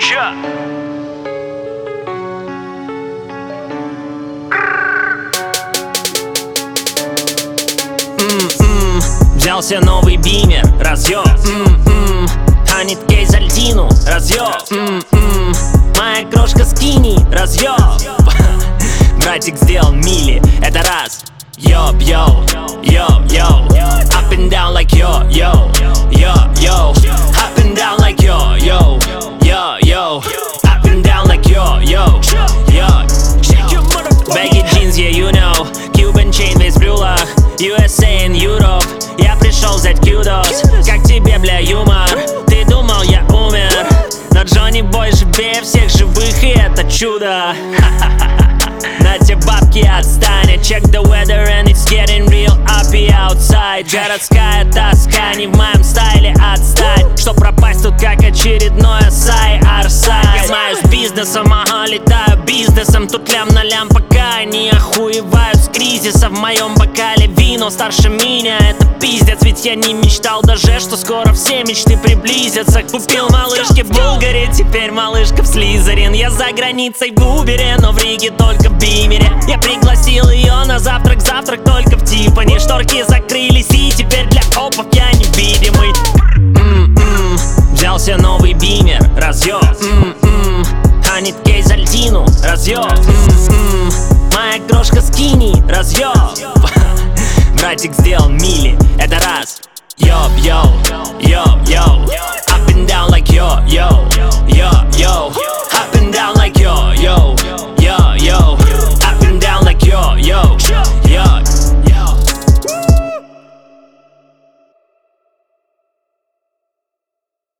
Чё? Взялся новый бимер, разъёб. Ханит кейс Альтину, разъёб. Моя крошка скини, разъёб. Братик сделал мили, это раз. Йоп, йоу, йоп, йоу. Up and down like yo, yo, yo, yo. Up and down like yo, yo, yo, yo. Up and down like yo, yo, yo. Baggy jeans, yeah, you know. Cuban chain весь в брюлах. USA and Europe. Я пришел взять кюдос. Как тебе, бля, юмор? Ты думал, я умер, но Джонни Бой живее всех живых, и это чудо. На те бабки отстань. Check the weather and it's getting real uppy outside. Городская тоска, не в моем стайле, отстань. Что пропасть тут как очередное сай-арсай. Занимаюсь бизнесом, ага, летаю бизнесом. Тут лям на лям, пока они охуевают с кризиса. В моем бокале вино старше меня, это пиздец. Ведь я не мечтал даже, что скоро все мечты приблизятся. Купил малышке в Булгаре, теперь малышка в Слизерин. Я за границей в Убере, но в Риге только в Бимере. Я пригласил ее на завтрак, завтрак только в Тиффани. Шторки закрылись, и теперь для опов я невидимый. Взялся новый бимер, разъёб. Ханит кейс Альтину, разъёб. Моя крошка скини, разъёб. Братик сделал мили, это раз. Йоп, йоу, йоп, йоу. Up and down like yo, yo, yo, yo. Up and down like yo, yo, yo, yo. Up and down like yo, yo,